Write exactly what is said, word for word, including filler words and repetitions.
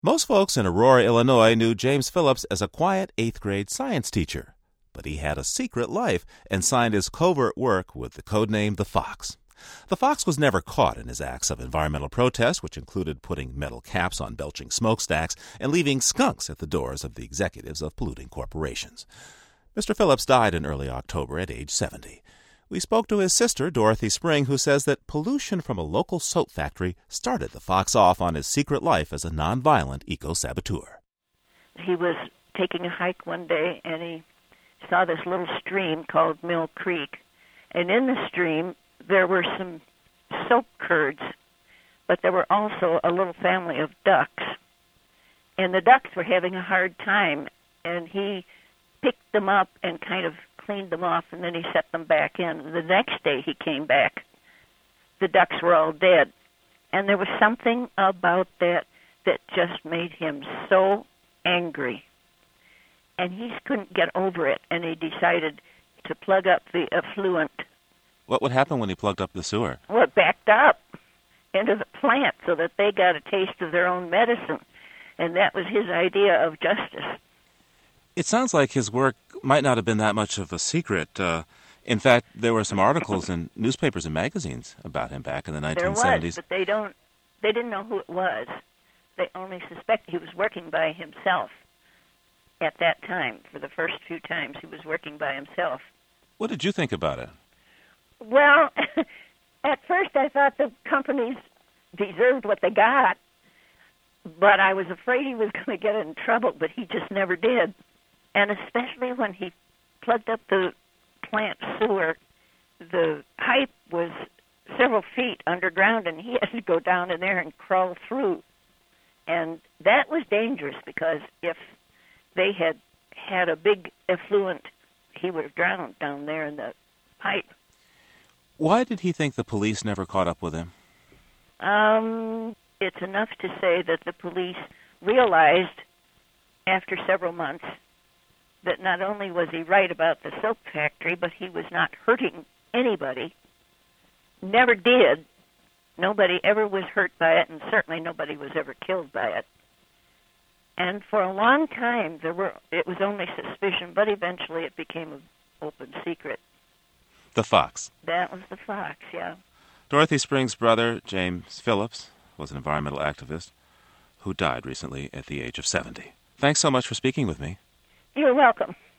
Most folks in Aurora, Illinois knew James Phillips as a quiet eighth-grade science teacher, but he had a secret life and signed his covert work with the codename The Fox. The Fox was never caught in his acts of environmental protest, which included putting metal caps on belching smokestacks and leaving skunks at the doors of the executives of polluting corporations. Mister Phillips died in early October at age seventy. We spoke to his sister, Dorothy Spring, who says that pollution from a local soap factory started the Fox off on his secret life as a nonviolent eco-saboteur. He was taking a hike one day, and he saw this little stream called Mill Creek. And in the stream, there were some soap curds, but there were also a little family of ducks. And the ducks were having a hard time, and he picked them up and kind of cleaned them off, and then he set them back in. The next day he came back, the ducks were all dead. And there was something about that that just made him so angry. And he couldn't get over it, and he decided to plug up the effluent. What would happen when he plugged up the sewer? Well, it backed up into the plant so that they got a taste of their own medicine. And that was his idea of justice. It sounds like his work might not have been that much of a secret. Uh, in fact, there were some articles in newspapers and magazines about him back in the nineteen seventies. There was, but they don't. They didn't know who it was. They only suspected he was working by himself at that time. For the first few times, he was working by himself. What did you think about it? Well, at first I thought the companies deserved what they got, but I was afraid he was going to get in trouble, but he just never did. And especially when he plugged up the plant sewer, the pipe was several feet underground, and he had to go down in there and crawl through. And that was dangerous, because if they had had a big effluent, he would have drowned down there in the pipe. Why did he think the police never caught up with him? Um, it's enough to say that the police realized after several months that not only was he right about the soap factory, but he was not hurting anybody. Never did. Nobody ever was hurt by it, and certainly nobody was ever killed by it. And for a long time, there were it was only suspicion, but eventually it became an open secret. The Fox. That was the Fox, yeah. Dorothy Spring's brother, James Phillips, was an environmental activist who died recently at the age of seventy. Thanks so much for speaking with me. You're welcome.